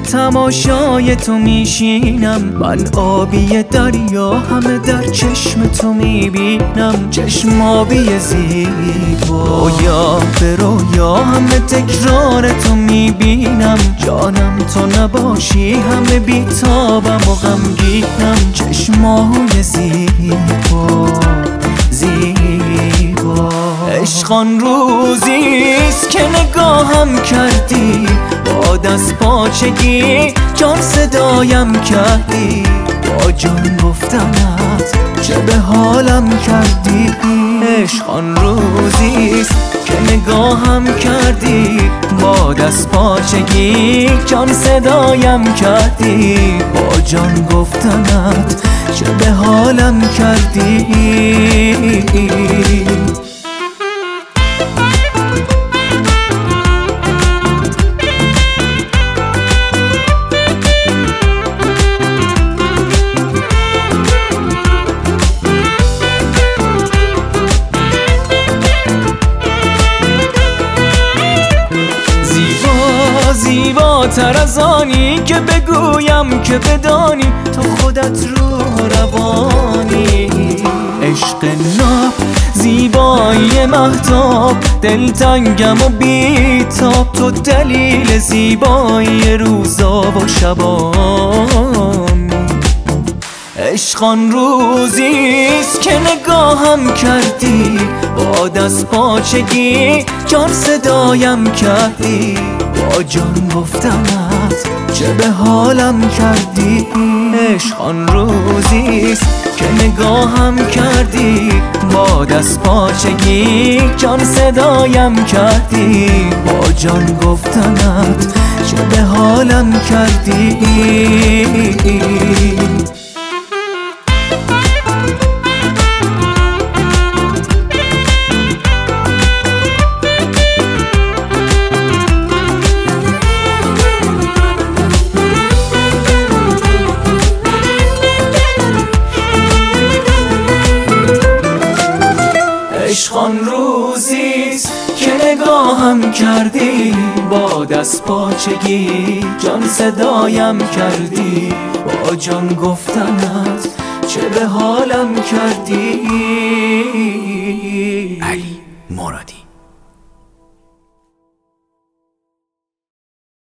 تماشای تو میشینم، من آبی دریا همه در چشم تو میبینم. چشم آبی زیبا رویا به رویا همه تکرار تو میبینم. جانم تو نباشی همه بیتابم و غمگینم. چشمای زیبا زیبا. عشق آن روزیست که نگاهم کردی، با دست پاچگی جان صدایم کردی. با جان گفتمت چه به حالم کردی. عشق آن روزیست که نگاهم کردی، با دست پاچگی جان صدایم کردی. با جان گفتمت چه به حالم کردی. زیباتر از آنی که بگویم که بدانی، تو خودت روح و روانی. عشق ناب زیبایی مهتاب، دلتنگم و بیتاب. تو دلیل زیبایی روزا و شبانی. عشق آن روزیست که نگاهم کردی، با دست پاچگی جان صدایم کردی. با جان گفتمت چه به حالم کردی. عشق آن روزیست که نگاهم کردی، با دست پاچگی جان صدایم کردی. با جان گفتمت چه به حالم کردی. عشق آن روزیست که نگاهم کردی، با دست پاچگی جان صدایم کردی. با جان گفتمت چه به حالم کردی. علی مرادی.